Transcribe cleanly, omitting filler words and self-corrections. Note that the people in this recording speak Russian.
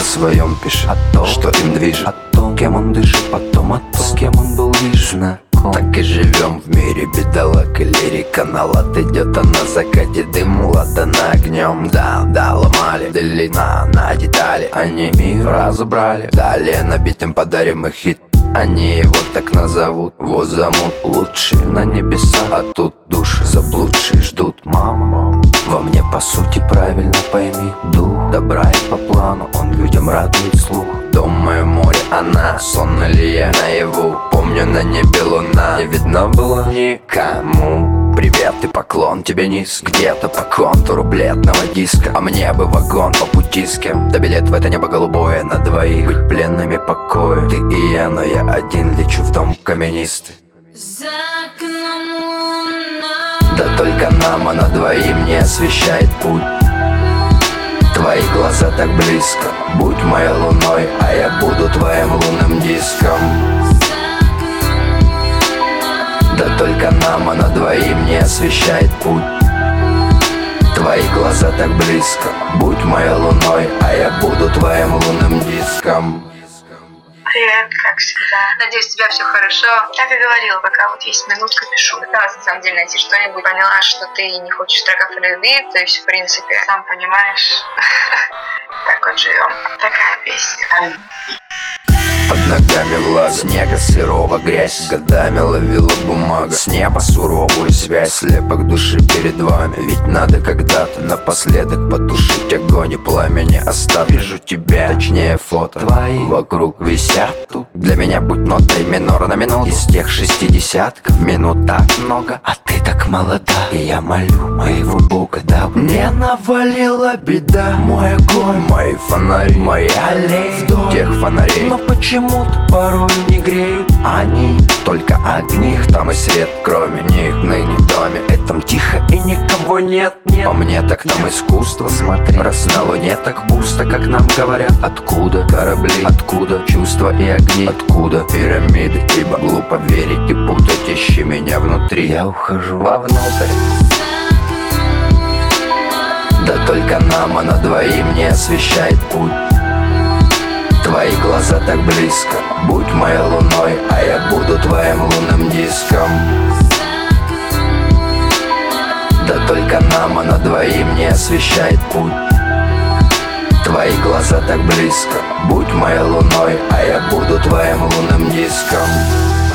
своем пишет о том, что им движет, о том, кем он дышит, потом о том, с кем он был лишь. Так и живем в мире бедолаг и лирика. На лад идет, а на закате дым ладана огнем. Да, ломали, длина на детали. Они мир разобрали, далее набитым подарим их хит. Они его так назовут, вот замут лучшие на небеса. А тут души заблудшие ждут. Мама, во мне по сути правильно пойми, дух добра и по плану, он людям радует слух. Дом мое море, она, сонна ли я наяву? Помню, на небе луна, не видно было никому. Привет и поклон тебе низ, где-то по контуру бледного диска. А мне бы вагон по пути с кем, да билет в это небо голубое на двоих. Быть пленными покоя, ты и я, но я один лечу в дом каменистый. За окном луна, да только нам она двоим не освещает путь. Твои глаза так близко, будь моей луной, а я буду твоим лунным диском. Да только нам она двоим не освещает путь. Твои глаза так близко, будь моей луной, а я буду твоим лунным диском. Привет, как всегда. Надеюсь, у тебя все хорошо. Как и говорила, пока вот есть минутка, пишу. Пыталась на самом деле найти что-нибудь. Поняла, что ты не хочешь строков любви, то есть, в принципе, сам понимаешь. Так вот живем. Такая песня. Под ногами влага, снега сырого грязь. Годами ловила бумага, с неба суровую связь. Слепок души перед вами, ведь надо когда-то напоследок потушить огонь и пламени оставь. Вижу тебя, точнее фото твои вокруг висят тут. Для меня будь нотой минор на минуту. Из тех 60-ков минут так много, а ты так молода. И я молю моего Бога, да мне навалила беда. Мой огонь, мои фонари, мои аллеи вдоль тех фонарей. Но почему-то порой не греют они, только огни, их там и свет. Кроме них ныне в доме этом тихо и никого нет. По мне так там искусство, смотри, раз на луне так пусто, как нам говорят. Откуда корабли, откуда чувства и огни, откуда пирамиды, ибо глупо верить и путать. Ищи меня внутри, я ухожу вовнутрь. Да только нам она двоим не освещает путь. Твои глаза так близко, будь моей луной, а я буду твоим лунным диском. Да только нам она двоим не освещает путь. Твои глаза так близко, будь моей луной, а я буду твоим лунным диском.